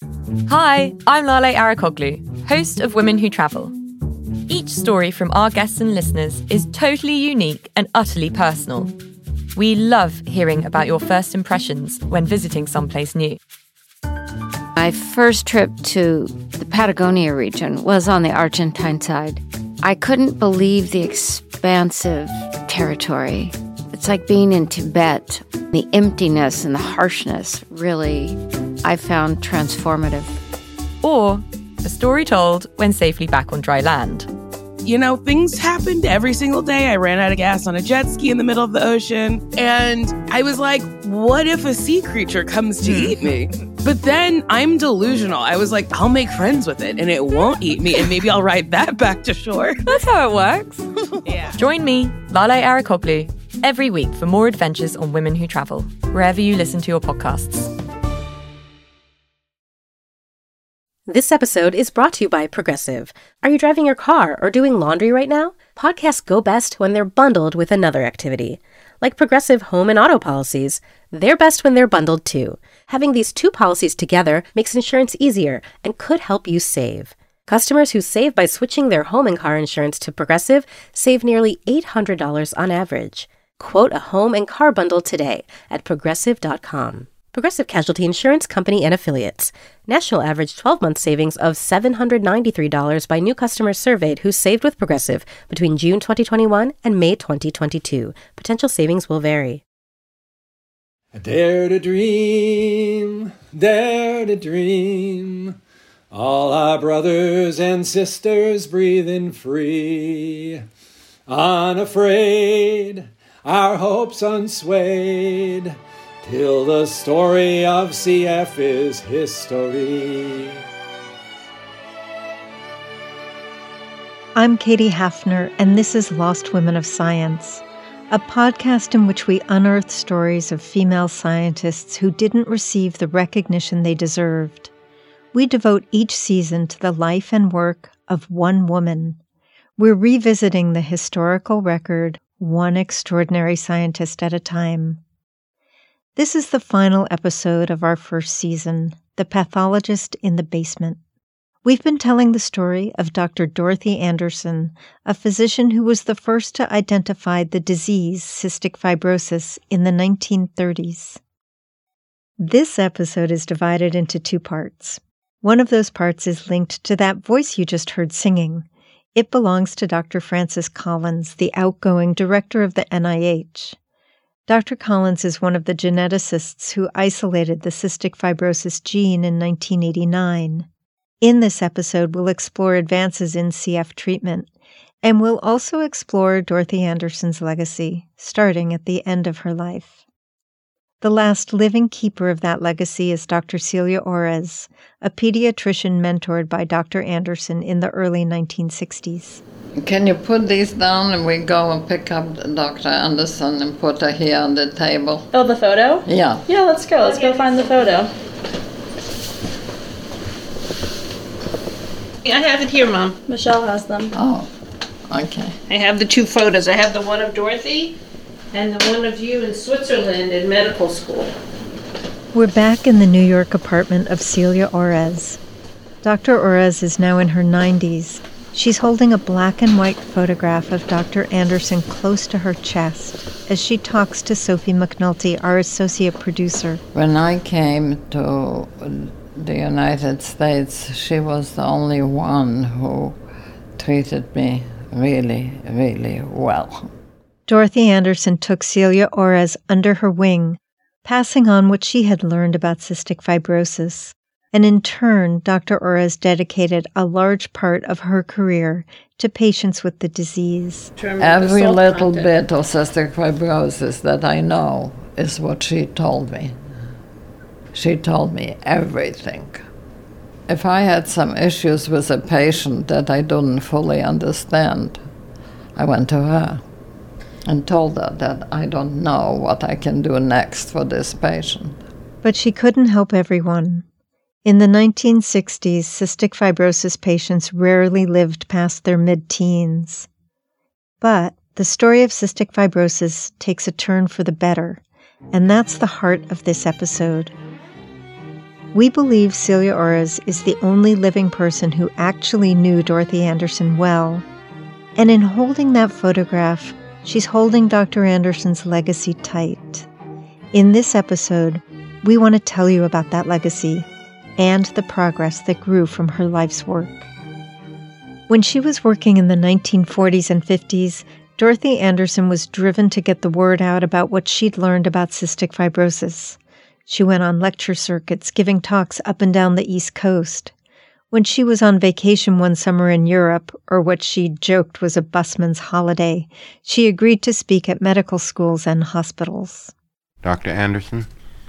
Hi, I'm Lale Arakoglu, host of Women Who Travel. Each story from our guests and listeners is totally unique and utterly personal. We love hearing about your first impressions when visiting someplace new. My first trip to the Patagonia region was on the Argentine side. I couldn't believe the expansive territory. It's like being in Tibet. The emptiness and the harshness really, I found transformative. Or a story told when safely back on dry land. You know, things happened every single day. I ran out of gas on a jet ski in the middle of the ocean. And I was like, what if a sea creature comes to eat me? But then I'm delusional. I was like, I'll make friends with it and it won't eat me. And maybe I'll ride that back to shore. That's how it works. Yeah. Join me, Lale Arakoglu, every week for more adventures on Women Who Travel, wherever you listen to your podcasts. This episode is brought to you by Progressive. Are you driving your car or doing laundry right now? Podcasts go best when they're bundled with another activity. Like Progressive home and auto policies, they're best when they're bundled too. Having these two policies together makes insurance easier and could help you save. Customers who save by switching their home and car insurance to Progressive save nearly $800 on average. Quote a home and car bundle today at Progressive.com. Progressive Casualty Insurance Company and Affiliates. National average 12-month savings of $793 by new customers surveyed who saved with Progressive between June 2021 and May 2022. Potential savings will vary. I dare to dream, dare to dream. All our brothers and sisters breathing free. Unafraid, our hopes unswayed. Till the story of CF is history. I'm Katie Hafner, and this is Lost Women of Science, a podcast in which we unearth stories of female scientists who didn't receive the recognition they deserved. We devote each season to the life and work of one woman. We're revisiting the historical record, one extraordinary scientist at a time. This is the final episode of our first season, The Pathologist in the Basement. We've been telling the story of Dr. Dorothy Anderson, a physician who was the first to identify the disease cystic fibrosis in the 1930s. This episode is divided into two parts. One of those parts is linked to that voice you just heard singing. It belongs to Dr. Francis Collins, the outgoing director of the NIH. Dr. Collins is one of the geneticists who isolated the cystic fibrosis gene in 1989. In this episode, we'll explore advances in CF treatment, and we'll also explore Dorothy Anderson's legacy, starting at the end of her life. The last living keeper of that legacy is Dr. Celia Orez, a pediatrician mentored by Dr. Anderson in the early 1960s. Can you put these down and we go and pick up Dr. Anderson and put her here on the table? Oh, the photo? Yeah. Yeah, let's go. Let's go find the photo. I have it here, Mom. Michelle has them. Oh, okay. I have the two photos. I have the one of Dorothy and the one of you in Switzerland in medical school. We're back in the New York apartment of Celia Orez. Dr. Orez is now in her 90s. She's holding a black and white photograph of Dr. Anderson close to her chest as she talks to Sophie McNulty, our associate producer. When I came to the United States, she was the only one who treated me really, really well. Dorothy Anderson took Celia Orez under her wing, passing on what she had learned about cystic fibrosis. And in turn, Dr. Orez dedicated a large part of her career to patients with the disease. Every little bit of cystic fibrosis that I know is what she told me. She told me everything. If I had some issues with a patient that I didn't fully understand, I went to her and told her that I don't know what I can do next for this patient. But she couldn't help everyone. In the 1960s, cystic fibrosis patients rarely lived past their mid-teens. But the story of cystic fibrosis takes a turn for the better, and that's the heart of this episode. We believe Celia Orres is the only living person who actually knew Dorothy Anderson well. And in holding that photograph, she's holding Dr. Anderson's legacy tight. In this episode, we want to tell you about that legacy and the progress that grew from her life's work. When she was working in the 1940s and 50s, Dorothy Anderson was driven to get the word out about what she'd learned about cystic fibrosis. She went on lecture circuits, giving talks up and down the East Coast. When she was on vacation one summer in Europe, or what she joked was a busman's holiday, she agreed to speak at medical schools and hospitals. Dr. Anderson?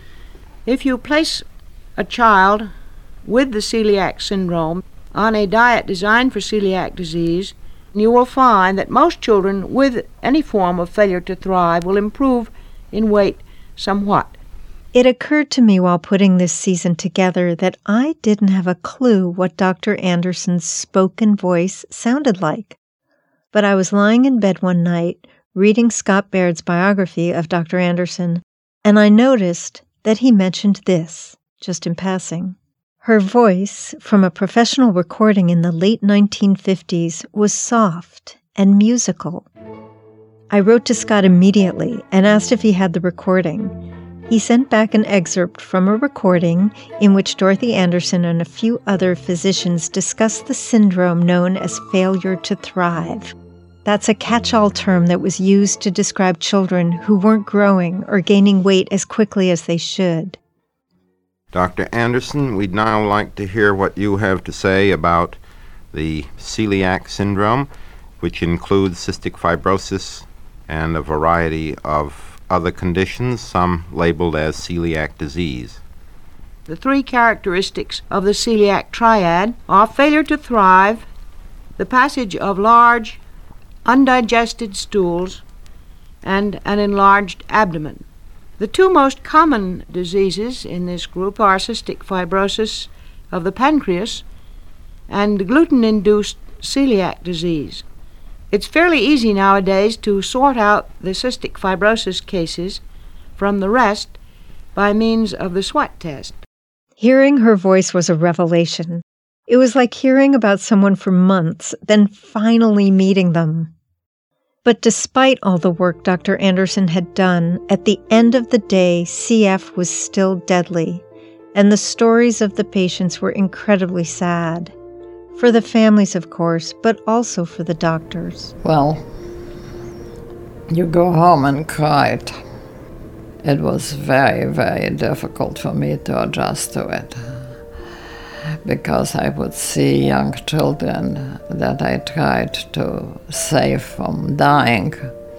If you place a child with the celiac syndrome on a diet designed for celiac disease, you will find that most children with any form of failure to thrive will improve in weight somewhat. It occurred to me while putting this season together that I didn't have a clue what Dr. Anderson's spoken voice sounded like. But I was lying in bed one night, reading Scott Baird's biography of Dr. Anderson, and I noticed that he mentioned this, just in passing. Her voice, from a professional recording in the late 1950s, was soft and musical. I wrote to Scott immediately and asked if he had the recording. He sent back an excerpt from a recording in which Dorothy Anderson and a few other physicians discussed the syndrome known as failure to thrive. That's a catch-all term that was used to describe children who weren't growing or gaining weight as quickly as they should. Dr. Anderson, we'd now like to hear what you have to say about the celiac syndrome, which includes cystic fibrosis and a variety of other conditions, some labeled as celiac disease. The three characteristics of the celiac triad are failure to thrive, the passage of large, undigested stools, and an enlarged abdomen. The two most common diseases in this group are cystic fibrosis of the pancreas and gluten-induced celiac disease. It's fairly easy nowadays to sort out the cystic fibrosis cases from the rest by means of the sweat test. Hearing her voice was a revelation. It was like hearing about someone for months, then finally meeting them. But despite all the work Dr. Anderson had done, at the end of the day, CF was still deadly, and the stories of the patients were incredibly sad. For the families, of course, but also for the doctors. Well, you go home and cried. It was very, very difficult for me to adjust to it, because I would see young children that I tried to save from dying,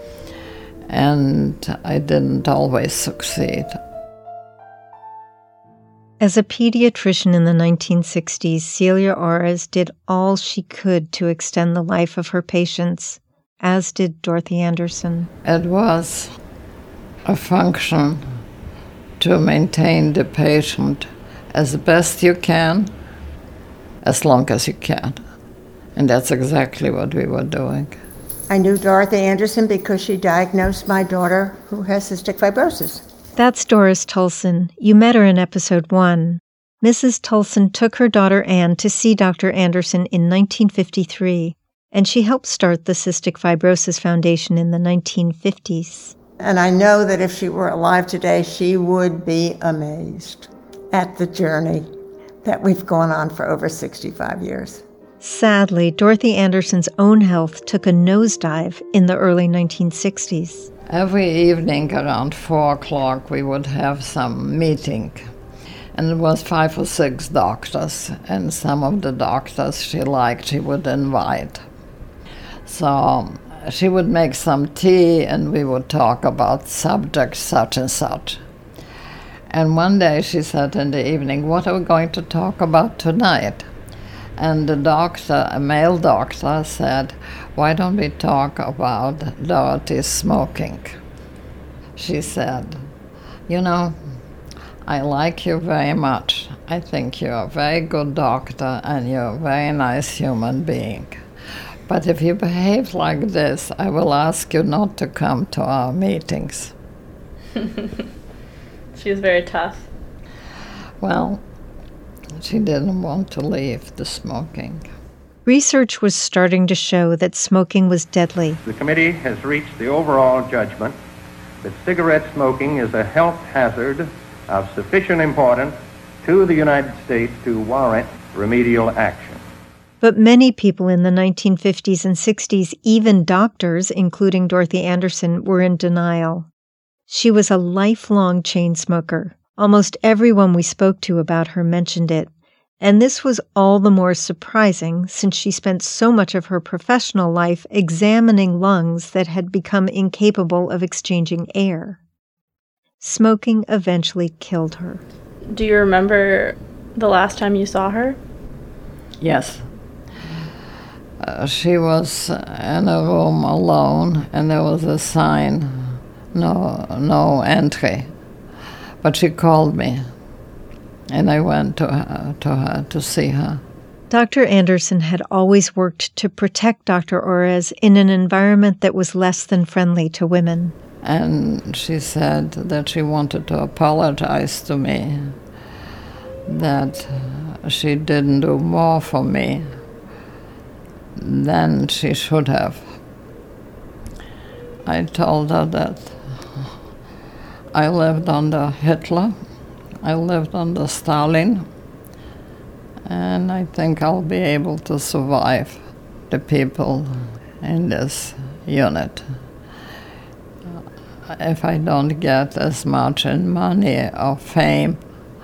and I didn't always succeed. As a pediatrician in the 1960s, Celia Orres did all she could to extend the life of her patients, as did Dorothy Anderson. It was a function to maintain the patient as best you can, as long as you can. And that's exactly what we were doing. I knew Dorothy Anderson because she diagnosed my daughter who has cystic fibrosis. That's Doris Tulson. You met her in episode 1. Mrs. Tulson took her daughter Anne to see Dr. Anderson in 1953, and she helped start the Cystic Fibrosis Foundation in the 1950s. And I know that if she were alive today, she would be amazed at the journey that we've gone on for over 65 years. Sadly, Dorothy Anderson's own health took a nosedive in the early 1960s. Every evening around 4 o'clock we would have some meeting. And it was 5 or 6 doctors, and some of the doctors she liked she would invite. So she would make some tea and we would talk about subjects such and such. And one day she said in the evening, "What are we going to talk about tonight?" And the doctor, a male doctor, said, "Why don't we talk about Dorothy's smoking?" She said, "You know, I like you very much. I think you're a very good doctor and you're a very nice human being. But if you behave like this, I will ask you not to come to our meetings." She was very tough. Well, She didn't want to leave the smoking. Research was starting to show that smoking was deadly. The committee has reached the overall judgment that cigarette smoking is a health hazard of sufficient importance to the United States to warrant remedial action. But many people in the 1950s and 60s, even doctors, including Dorothy Anderson, were in denial. She was a lifelong chain smoker. Almost everyone we spoke to about her mentioned it. And this was all the more surprising since she spent so much of her professional life examining lungs that had become incapable of exchanging air. Smoking eventually killed her. Do you remember the last time you saw her? Yes. She was in a room alone, and there was a sign, no entry. But she called me, and I went to her to see her. Dr. Anderson had always worked to protect Dr. Orez in an environment that was less than friendly to women. And she said that she wanted to apologize to me, that she didn't do more for me than she should have. I told her that I lived under Hitler, I lived under Stalin, and I think I'll be able to survive the people in this unit. If I don't get as much in money or fame,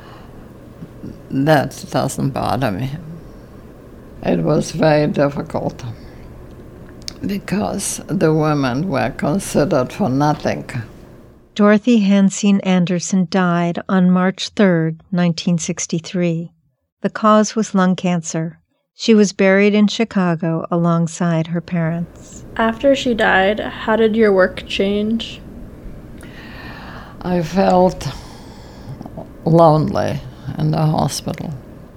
that doesn't bother me. It was very difficult because the women were considered for nothing. Dorothy Hansine Anderson died on March 3, 1963. The cause was lung cancer. She was buried in Chicago alongside her parents. After she died, how did your work change? I felt lonely in the hospital.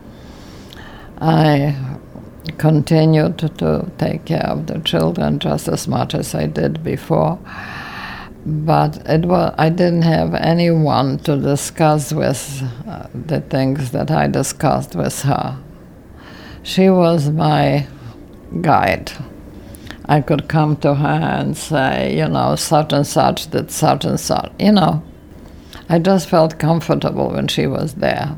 I continued to take care of the children just as much as I did before, but I didn't have anyone to discuss with the things that I discussed with her. She was my guide. I could come to her and say, such and such did such and such, I just felt comfortable when she was there.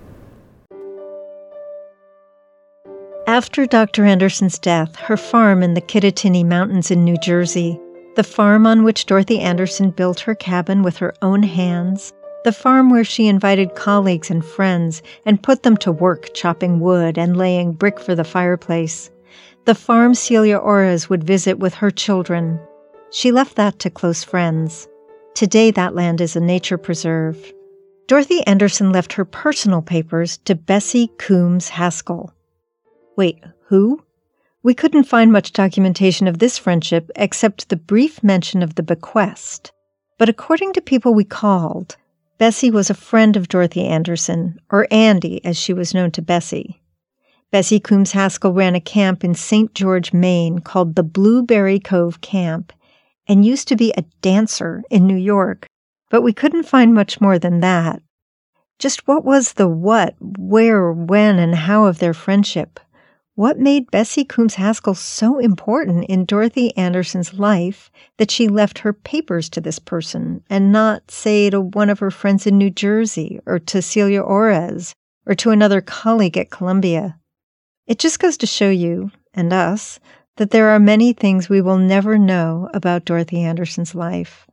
After Dr. Anderson's death, her farm in the Kittatinny Mountains in New Jersey, the farm on which Dorothy Anderson built her cabin with her own hands, the farm where she invited colleagues and friends and put them to work chopping wood and laying brick for the fireplace, the farm Celia Orez would visit with her children. She left that to close friends. Today that land is a nature preserve. Dorothy Anderson left her personal papers to Bessie Coombs Haskell. Wait, who? We couldn't find much documentation of this friendship except the brief mention of the bequest. But according to people we called, Bessie was a friend of Dorothy Anderson, or Andy as she was known to Bessie. Bessie Coombs Haskell ran a camp in St. George, Maine called the Blueberry Cove Camp, and used to be a dancer in New York, but we couldn't find much more than that. Just what was the what, where, when, and how of their friendship? What made Bessie Coombs Haskell so important in Dorothy Anderson's life that she left her papers to this person and not, say, to one of her friends in New Jersey or to Celia Orez or to another colleague at Columbia? It just goes to show you, and us, that there are many things we will never know about Dorothy Anderson's life.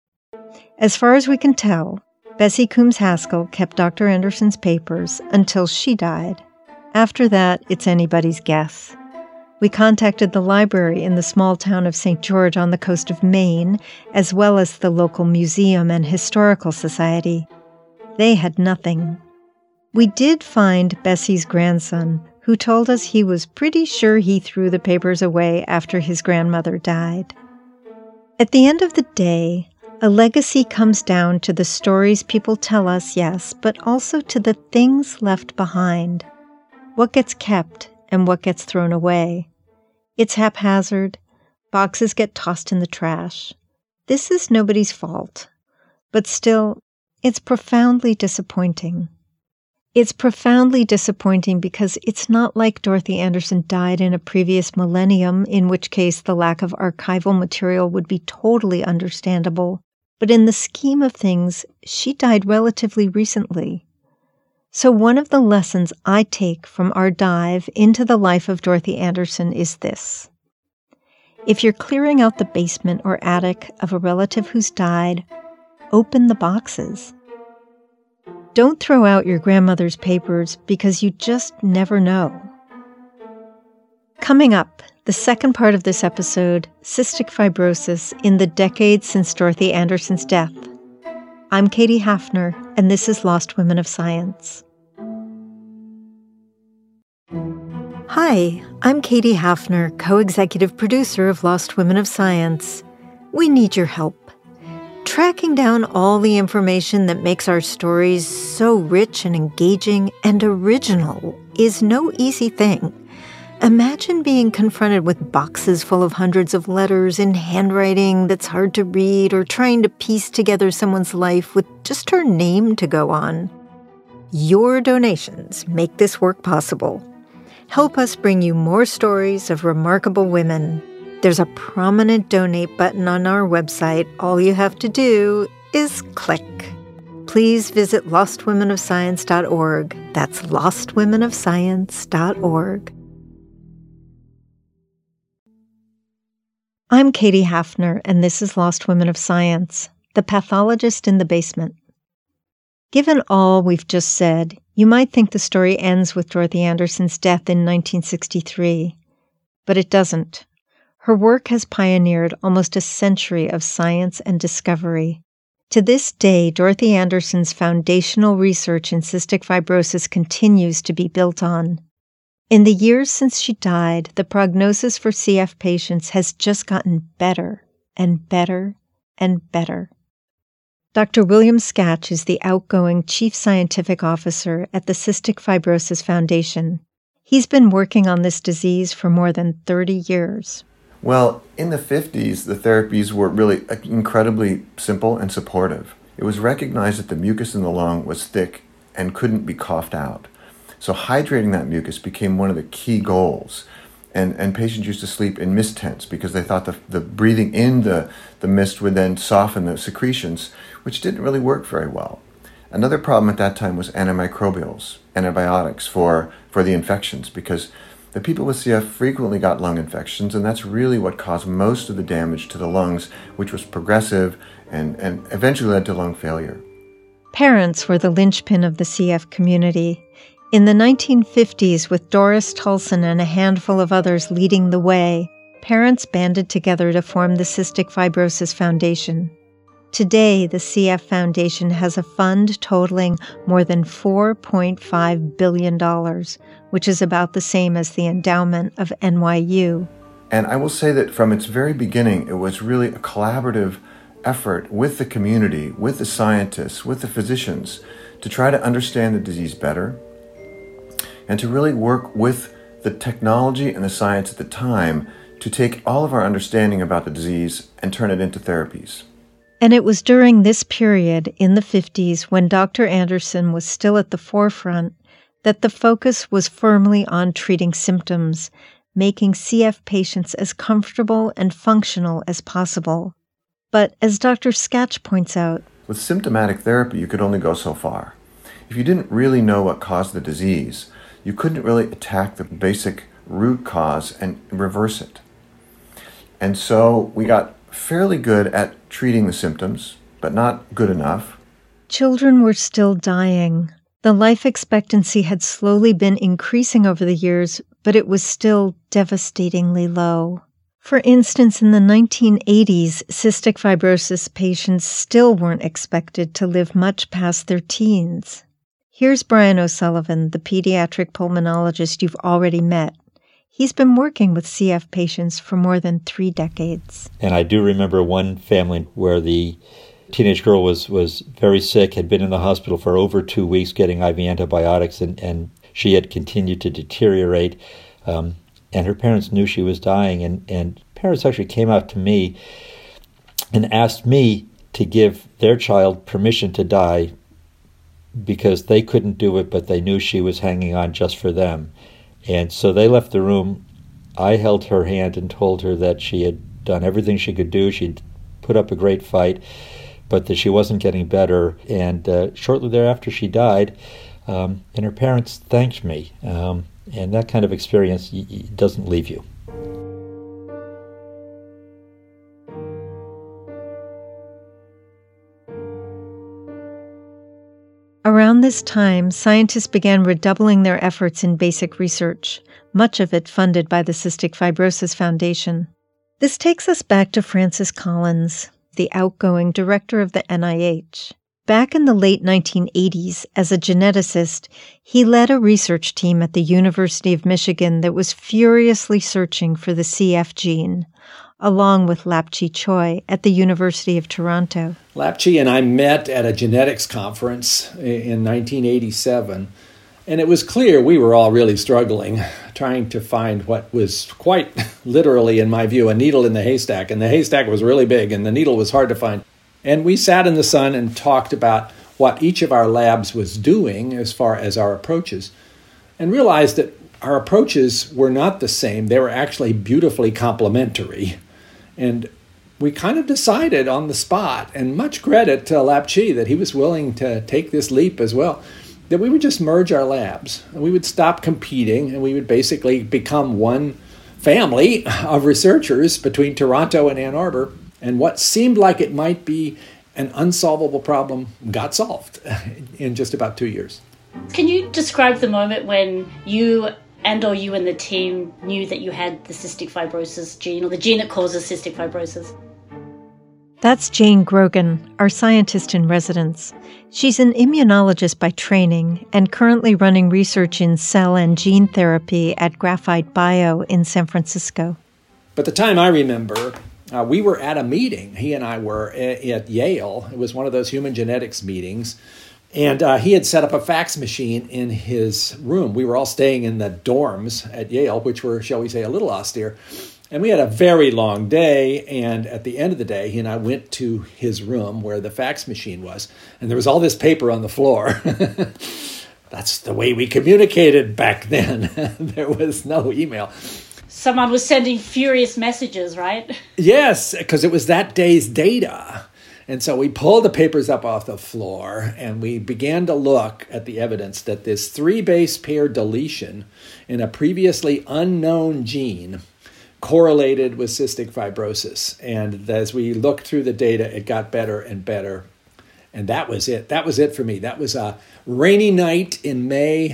As far as we can tell, Bessie Coombs Haskell kept Dr. Anderson's papers until she died. After that, it's anybody's guess. We contacted the library in the small town of St. George on the coast of Maine, as well as the local museum and historical society. They had nothing. We did find Bessie's grandson, who told us he was pretty sure he threw the papers away after his grandmother died. At the end of the day, a legacy comes down to the stories people tell us, yes, but also to the things left behind. What gets kept and what gets thrown away. It's haphazard. Boxes get tossed in the trash. This is nobody's fault. But still, it's profoundly disappointing. It's profoundly disappointing because it's not like Dorothy Anderson died in a previous millennium, in which case the lack of archival material would be totally understandable. But in the scheme of things, she died relatively recently. So one of the lessons I take from our dive into the life of Dorothy Anderson is this. If you're clearing out the basement or attic of a relative who's died, open the boxes. Don't throw out your grandmother's papers because you just never know. Coming up, the second part of this episode, cystic fibrosis in the decades since Dorothy Anderson's death. I'm Katie Hafner, and this is Lost Women of Science. Hi, I'm Katie Hafner, co-executive producer of Lost Women of Science. We need your help. Tracking down all the information that makes our stories so rich and engaging and original is no easy thing. Imagine being confronted with boxes full of hundreds of letters in handwriting that's hard to read, or trying to piece together someone's life with just her name to go on. Your donations make this work possible. Help us bring you more stories of remarkable women. There's a prominent donate button on our website. All you have to do is click. Please visit lostwomenofscience.org. That's lostwomenofscience.org. I'm Katie Hafner, and this is Lost Women of Science, the pathologist in the basement. Given all we've just said, you might think the story ends with Dorothy Anderson's death in 1963, but it doesn't. Her work has pioneered almost a century of science and discovery. To this day, Dorothy Anderson's foundational research in cystic fibrosis continues to be built on. In the years since she died, the prognosis for CF patients has just gotten better and better and better. Dr. William Skatch is the outgoing Chief Scientific Officer at the Cystic Fibrosis Foundation. He's been working on this disease for more than 30 years. Well, in the 50s, the therapies were really incredibly simple and supportive. It was recognized that the mucus in the lung was thick and couldn't be coughed out. So hydrating that mucus became one of the key goals. And patients used to sleep in mist tents because they thought the breathing in the mist would then soften the secretions, which didn't really work very well. Another problem at that time was antimicrobials, antibiotics for the infections, because the people with CF frequently got lung infections, and that's really what caused most of the damage to the lungs, which was progressive and eventually led to lung failure. Parents were the linchpin of the CF community. In the 1950s, with Doris Tulson and a handful of others leading the way, parents banded together to form the Cystic Fibrosis Foundation. Today, the CF Foundation has a fund totaling more than $4.5 billion, which is about the same as the endowment of NYU. And I will say that from its very beginning, it was really a collaborative effort with the community, with the scientists, with the physicians, to try to understand the disease better, and to really work with the technology and the science at the time to take all of our understanding about the disease and turn it into therapies. And it was during this period, in the 50s, when Dr. Anderson was still at the forefront, that the focus was firmly on treating symptoms, making CF patients as comfortable and functional as possible. But as Dr. Skatch points out, with symptomatic therapy, you could only go so far. If you didn't really know what caused the disease, you couldn't really attack the basic root cause and reverse it. And so we got fairly good at treating the symptoms, but not good enough. Children were still dying. The life expectancy had slowly been increasing over the years, but it was still devastatingly low. For instance, in the 1980s, cystic fibrosis patients still weren't expected to live much past their teens. Here's Brian O'Sullivan, the pediatric pulmonologist you've already met. He's been working with CF patients for more than 3 decades. And I do remember one family where the teenage girl was very sick, had been in the hospital for over 2 weeks getting IV antibiotics, and she had continued to deteriorate. And her parents knew she was dying, and parents actually came out to me and asked me to give their child permission to die because they couldn't do it, but they knew she was hanging on just for them. And so they left the room. I held her hand and told her that she had done everything she could do. She'd put up a great fight, but that she wasn't getting better. And shortly thereafter, she died, and her parents thanked me. And that kind of experience doesn't leave you. Around this time, scientists began redoubling their efforts in basic research, much of it funded by the Cystic Fibrosis Foundation. This takes us back to Francis Collins, the outgoing director of the NIH. Back in the late 1980s, as a geneticist, he led a research team at the University of Michigan that was furiously searching for the CF gene, along with Lapchi Choi at the University of Toronto. Lapchi and I met at a genetics conference in 1987, and it was clear we were all really struggling, trying to find what was quite literally, in my view, a needle in the haystack. And the haystack was really big, and the needle was hard to find. And we sat in the sun and talked about what each of our labs was doing as far as our approaches, and realized that our approaches were not the same. They were actually beautifully complementary. And we kind of decided on the spot, and much credit to Lapchi that he was willing to take this leap as well, that we would just merge our labs. And we would stop competing, and we would basically become one family of researchers between Toronto and Ann Arbor. And what seemed like it might be an unsolvable problem got solved in just about 2 years. Can you describe the moment when you and the team knew that you had the cystic fibrosis gene, or the gene that causes cystic fibrosis? That's Jane Grogan, our scientist in residence. She's an immunologist by training and currently running research in cell and gene therapy at Graphite Bio in San Francisco. But the time I remember, we were at a meeting. He and I were at Yale. It was one of those human genetics meetings. And he had set up a fax machine in his room. We were all staying in the dorms at Yale, which were, shall we say, a little austere. And we had a very long day. And at the end of the day, he and I went to his room where the fax machine was. And there was all this paper on the floor. That's the way we communicated back then. There was no email. Someone was sending furious messages, right? Yes, because it was that day's data. And so we pulled the papers up off the floor, and we began to look at the evidence that this 3 base pair deletion in a previously unknown gene correlated with cystic fibrosis. And as we looked through the data, it got better and better. And that was it. That was it for me. That was a rainy night in May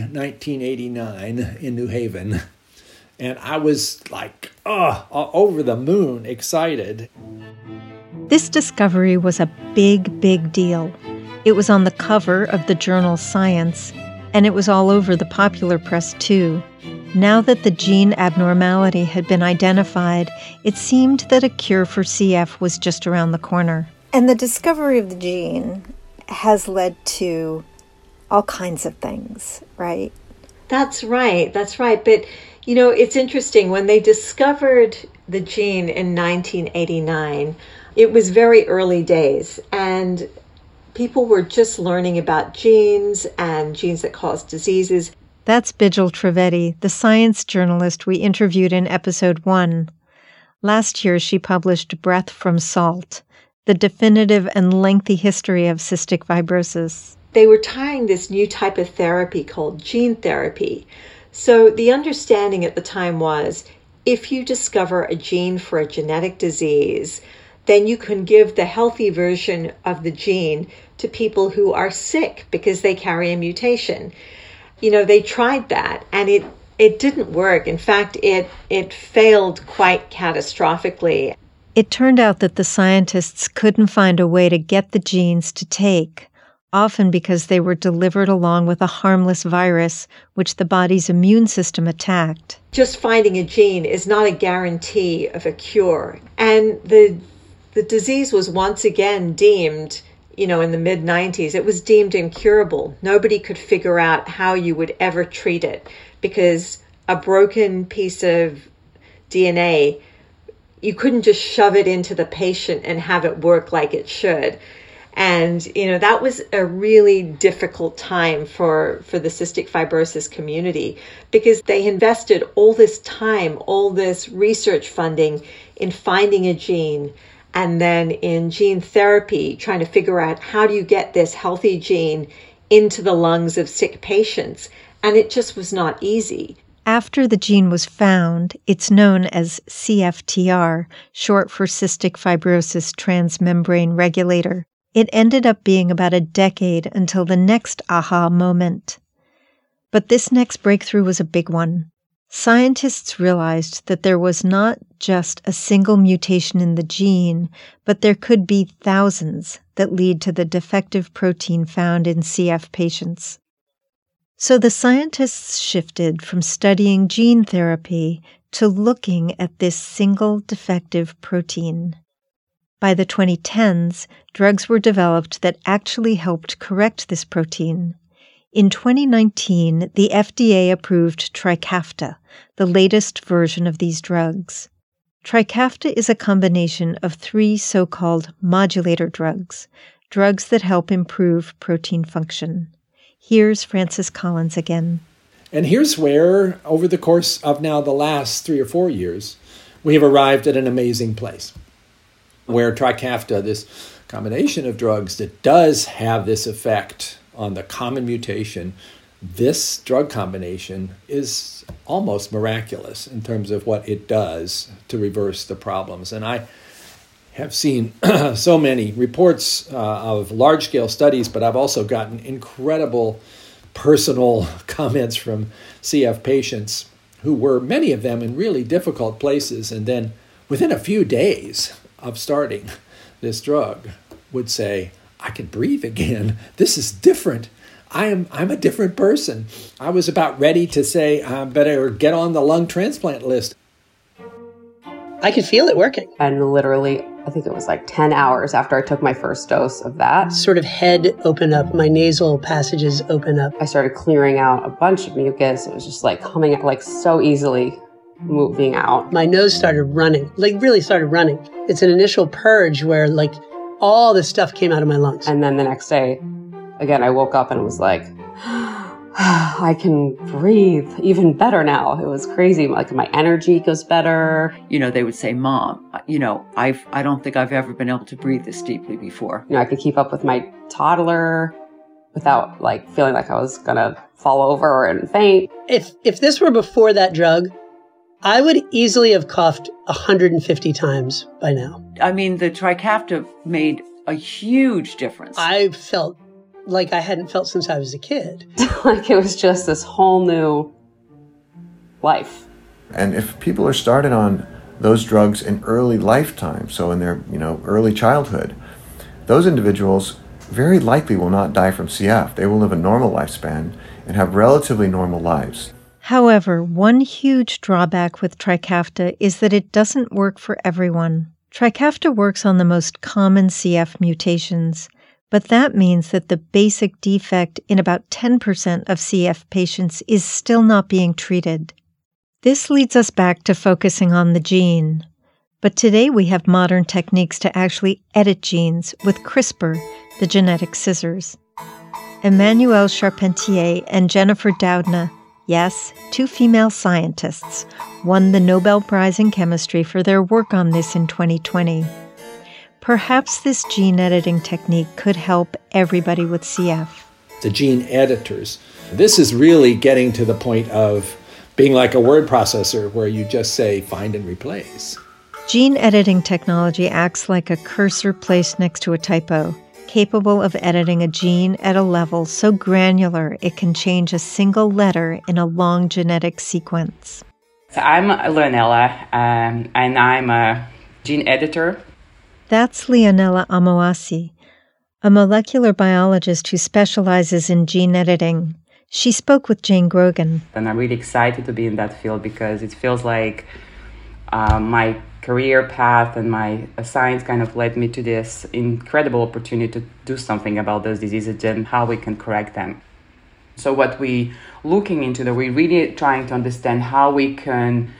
1989 in New Haven. And I was like, over the moon, excited. This discovery was a big, big deal. It was on the cover of the journal Science, and it was all over the popular press too. Now that the gene abnormality had been identified, it seemed that a cure for CF was just around the corner. And the discovery of the gene has led to all kinds of things, right? That's right. But, you know, it's interesting. When they discovered the gene in 1989, it was very early days, and people were just learning about genes and genes that cause diseases. That's Bijal Trivedi, the science journalist we interviewed in episode 1. Last year, she published Breath from Salt, the definitive and lengthy history of cystic fibrosis. They were trying this new type of therapy called gene therapy. So the understanding at the time was, if you discover a gene for a genetic disease, then you can give the healthy version of the gene to people who are sick because they carry a mutation. You know, they tried that, and it didn't work. In fact, it failed quite catastrophically. It turned out that the scientists couldn't find a way to get the genes to take, often because they were delivered along with a harmless virus which the body's immune system attacked. Just finding a gene is not a guarantee of a cure. And the disease was once again deemed, you know, in the mid-90s, it was deemed incurable. Nobody could figure out how you would ever treat it because a broken piece of DNA, you couldn't just shove it into the patient and have it work like it should. And, that was a really difficult time for the cystic fibrosis community, because they invested all this time, all this research funding in finding a gene, and then in gene therapy, trying to figure out how do you get this healthy gene into the lungs of sick patients. And it just was not easy. After the gene was found, it's known as CFTR, short for cystic fibrosis transmembrane regulator. It ended up being about a decade until the next aha moment. But this next breakthrough was a big one. Scientists realized that there was not just a single mutation in the gene, but there could be thousands that lead to the defective protein found in CF patients. So the scientists shifted from studying gene therapy to looking at this single defective protein. By the 2010s, drugs were developed that actually helped correct this protein. In 2019, the FDA approved Trikafta, the latest version of these drugs. Trikafta is a combination of 3 so-called modulator drugs, drugs that help improve protein function. Here's Francis Collins again. And here's where, over the course of now the last 3 or 4 years, we have arrived at an amazing place, where Trikafta, this combination of drugs that does have this effect on the common mutation, this drug combination is almost miraculous in terms of what it does to reverse the problems. And I have seen so many reports of large-scale studies, but I've also gotten incredible personal comments from CF patients who were, many of them, in really difficult places, and then within a few days of starting this drug would say, I can breathe again. This is different. I'm a different person. I was about ready to say, I better get on the lung transplant list. I could feel it working. And literally, I think it was like 10 hours after I took my first dose of that. Sort of head open up, my nasal passages open up. I started clearing out a bunch of mucus. It was just like coming out like so easily, moving out. My nose started running, like really started running. It's an initial purge where like all the stuff came out of my lungs. And then the next day, again, I woke up and it was like, I can breathe even better now. It was crazy. Like my energy goes better. They would say, Mom, I don't think I've ever been able to breathe this deeply before. I could keep up with my toddler without like feeling like I was gonna fall over and faint. If this were before that drug, I would easily have coughed 150 times by now. I mean, the Trikafta made a huge difference. I felt like I hadn't felt since I was a kid. Like it was just this whole new life. And if people are started on those drugs in early lifetime, so in their early childhood, those individuals very likely will not die from CF. They will live a normal lifespan and have relatively normal lives. However, one huge drawback with Trikafta is that it doesn't work for everyone. Trikafta works on the most common CF mutations, but that means that the basic defect in about 10% of CF patients is still not being treated. This leads us back to focusing on the gene. But today we have modern techniques to actually edit genes with CRISPR, the genetic scissors. Emmanuelle Charpentier and Jennifer Doudna, yes, 2 female scientists, won the Nobel Prize in Chemistry for their work on this in 2020. Perhaps this gene editing technique could help everybody with CF. The gene editors. This is really getting to the point of being like a word processor where you just say find and replace. Gene editing technology acts like a cursor placed next to a typo, capable of editing a gene at a level so granular it can change a single letter in a long genetic sequence. So I'm Leonella, and I'm a gene editor. That's Leonella Amoasi, a molecular biologist who specializes in gene editing. She spoke with Jane Grogan. And I'm really excited to be in that field because it feels like my career path and my science kind of led me to this incredible opportunity to do something about those diseases and how we can correct them. So what we're looking into, we're really trying to understand how we can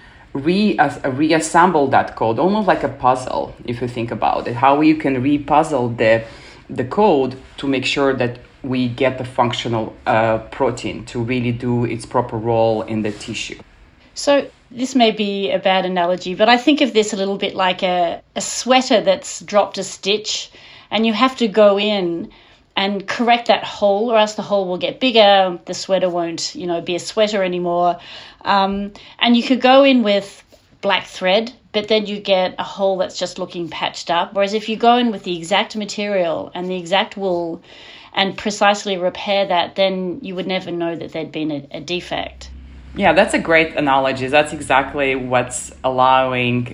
reassemble that code, almost like a puzzle, if you think about it, how you can repuzzle the the code to make sure that we get the functional protein to really do its proper role in the tissue. So this may be a bad analogy, but I think of this a little bit like a sweater that's dropped a stitch, and you have to go in and correct that hole, or else the hole will get bigger, the sweater won't, be a sweater anymore. And you could go in with black thread, but then you get a hole that's just looking patched up. Whereas if you go in with the exact material and the exact wool and precisely repair that, then you would never know that there'd been a defect. Yeah, that's a great analogy. That's exactly what's allowing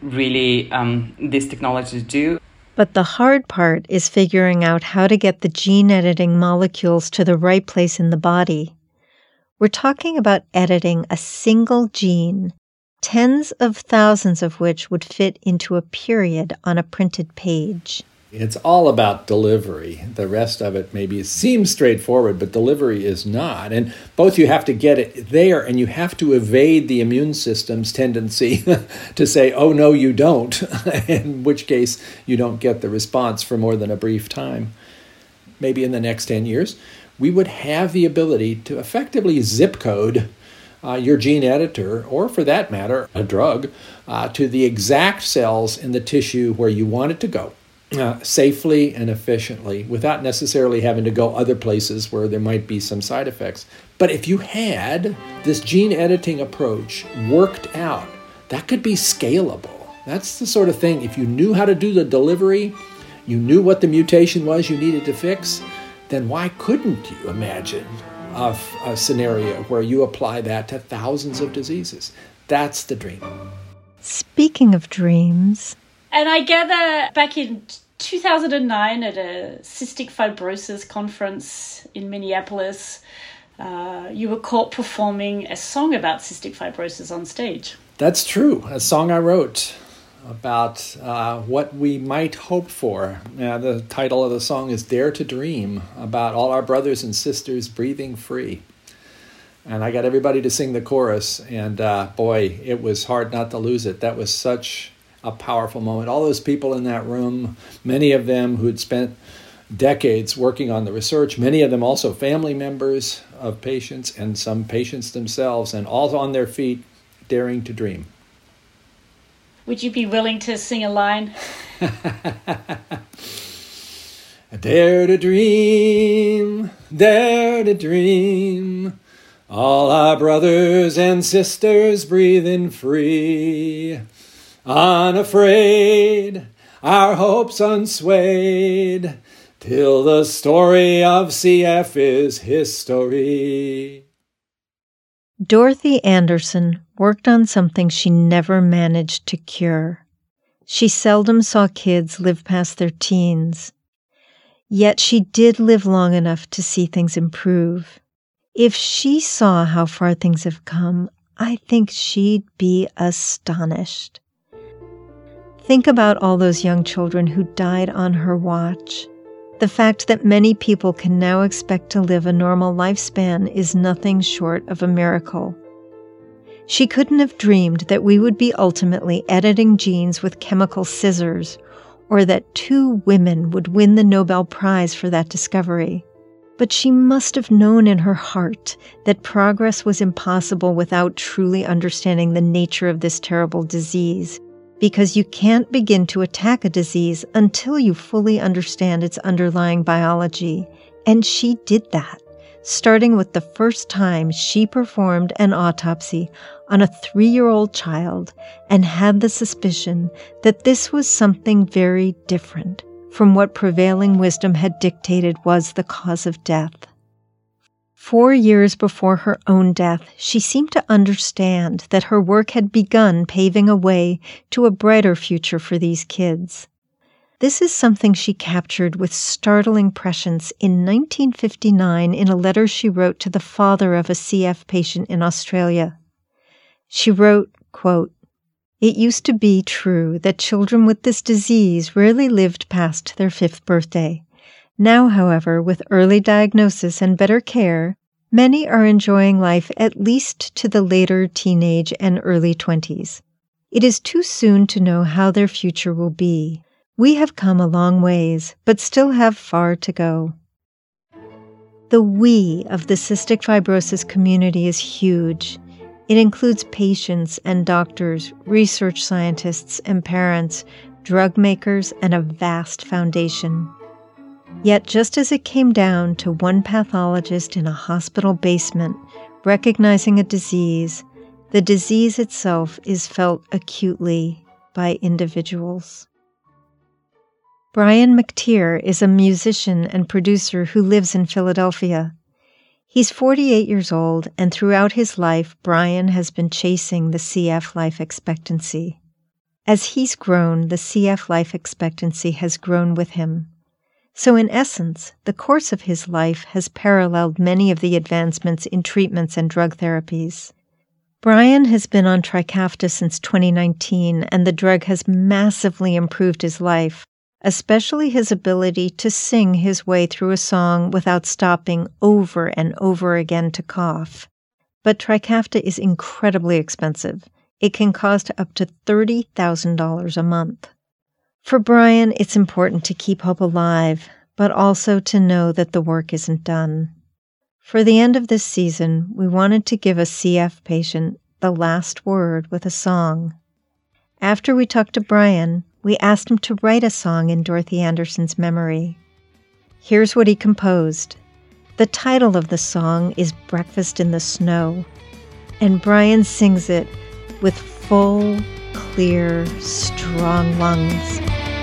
this technology to do. But the hard part is figuring out how to get the gene editing molecules to the right place in the body. We're talking about editing a single gene, tens of thousands of which would fit into a period on a printed page. It's all about delivery. The rest of it maybe seems straightforward, but delivery is not. And both you have to get it there and you have to evade the immune system's tendency to say, oh, no, you don't, in which case you don't get the response for more than a brief time. Maybe in the next 10 years, we would have the ability to effectively zip code your gene editor, or for that matter, a drug, to the exact cells in the tissue where you want it to go. Safely and efficiently, without necessarily having to go other places where there might be some side effects. But if you had this gene editing approach worked out, that could be scalable. That's the sort of thing, if you knew how to do the delivery, you knew what the mutation was you needed to fix, then why couldn't you imagine a scenario where you apply that to thousands of diseases? That's the dream. Speaking of dreams... And I gather back in 2009 at a cystic fibrosis conference in Minneapolis, you were caught performing a song about cystic fibrosis on stage. That's true. A song I wrote about what we might hope for. The title of the song is Dare to Dream, about all our brothers and sisters breathing free. And I got everybody to sing the chorus, and boy, it was hard not to lose it. That was such a powerful moment. All those people in that room, many of them who'd spent decades working on the research, many of them also family members of patients and some patients themselves, and all on their feet, daring to dream. Would you be willing to sing a line? Dare to dream, all our brothers and sisters breathing free. Unafraid, our hopes unswayed, till the story of CF is history. Dorothy Anderson worked on something she never managed to cure. She seldom saw kids live past their teens. Yet she did live long enough to see things improve. If she saw how far things have come, I think she'd be astonished. Think about all those young children who died on her watch. The fact that many people can now expect to live a normal lifespan is nothing short of a miracle. She couldn't have dreamed that we would be ultimately editing genes with chemical scissors, or that 2 women would win the Nobel Prize for that discovery. But she must have known in her heart that progress was impossible without truly understanding the nature of this terrible disease, because you can't begin to attack a disease until you fully understand its underlying biology. And she did that, starting with the first time she performed an autopsy on a 3-year-old child and had the suspicion that this was something very different from what prevailing wisdom had dictated was the cause of death. 4 years before her own death, she seemed to understand that her work had begun paving a way to a brighter future for these kids. This is something she captured with startling prescience in 1959 in a letter she wrote to the father of a CF patient in Australia. She wrote, quote, "It used to be true that children with this disease rarely lived past their 5th birthday. Now, however, with early diagnosis and better care, many are enjoying life at least to the later teenage and early 20s. It is too soon to know how their future will be. We have come a long ways, but still have far to go. The we of the cystic fibrosis community is huge. It includes patients and doctors, research scientists and parents, drug makers, and a vast foundation. Yet just as it came down to one pathologist in a hospital basement recognizing a disease, the disease itself is felt acutely by individuals. Brian McTeer is a musician and producer who lives in Philadelphia. He's 48 years old, and throughout his life, Brian has been chasing the CF life expectancy. As he's grown, the CF life expectancy has grown with him. So in essence, the course of his life has paralleled many of the advancements in treatments and drug therapies. Brian has been on Trikafta since 2019, and the drug has massively improved his life, especially his ability to sing his way through a song without stopping over and over again to cough. But Trikafta is incredibly expensive. It can cost up to $30,000 a month. For Brian, it's important to keep hope alive, but also to know that the work isn't done. For the end of this season, we wanted to give a CF patient the last word with a song. After we talked to Brian, we asked him to write a song in Dorothy Anderson's memory. Here's what he composed. The title of the song is Breakfast in the Snow, and Brian sings it with full, clear, strong lungs.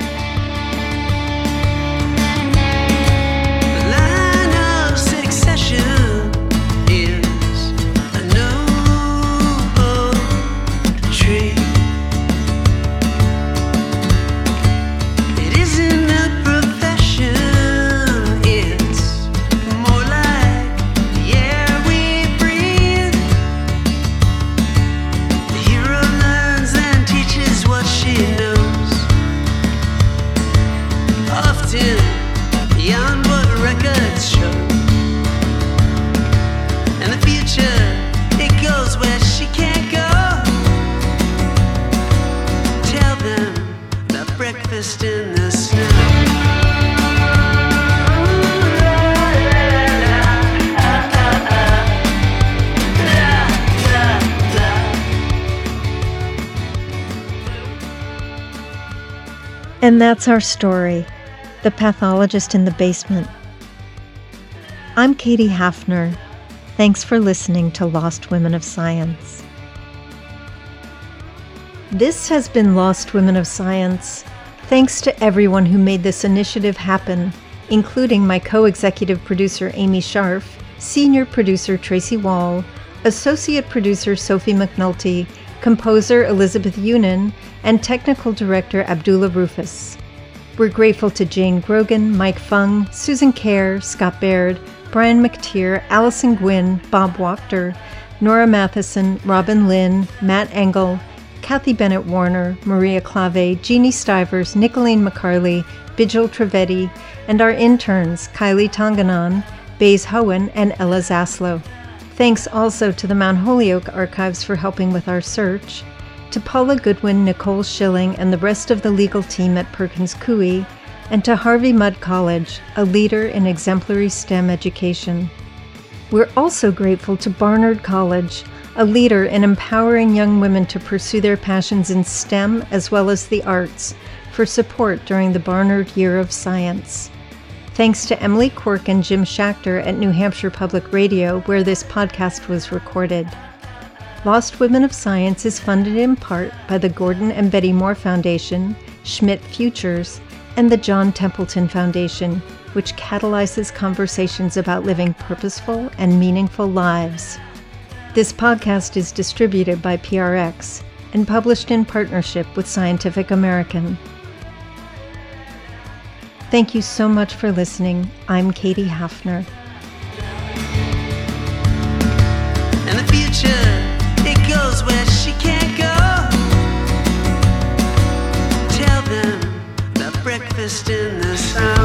In the snow. And that's our story, The Pathologist in the Basement. I'm Katie Hafner. Thanks for listening to Lost Women of Science. This has been Lost Women of Science. Thanks to everyone who made this initiative happen, including my co-executive producer Amy Scharf, senior producer Tracy Wall, associate producer Sophie McNulty, composer Elizabeth Yunin, and technical director Abdullah Rufus. We're grateful to Jane Grogan, Mike Fung, Susan Kerr, Scott Baird, Brian McTeer, Allison Gwynn, Bob Wachter, Nora Matheson, Robin Lynn, Matt Engel, Kathy Bennett Warner, Maria Clave, Jeannie Stivers, Nicolene McCarley, Bijal Trivedi, and our interns Kylie Tonganon, Baze Hohen, and Ella Zaslow. Thanks also to the Mount Holyoke Archives for helping with our search, to Paula Goodwin, Nicole Schilling, and the rest of the legal team at Perkins Coie, and to Harvey Mudd College, a leader in exemplary STEM education. We're also grateful to Barnard College, a leader in empowering young women to pursue their passions in STEM as well as the arts, for support during the Barnard Year of Science. Thanks to Emily Quirk and Jim Schachter at New Hampshire Public Radio, where this podcast was recorded. Lost Women of Science is funded in part by the Gordon and Betty Moore Foundation, Schmidt Futures, and the John Templeton Foundation, which catalyzes conversations about living purposeful and meaningful lives. This podcast is distributed by PRX and published in partnership with Scientific American. Thank you so much for listening. I'm Katie Hafner. And the future, it goes where she can't go. Tell them about breakfast in the sun.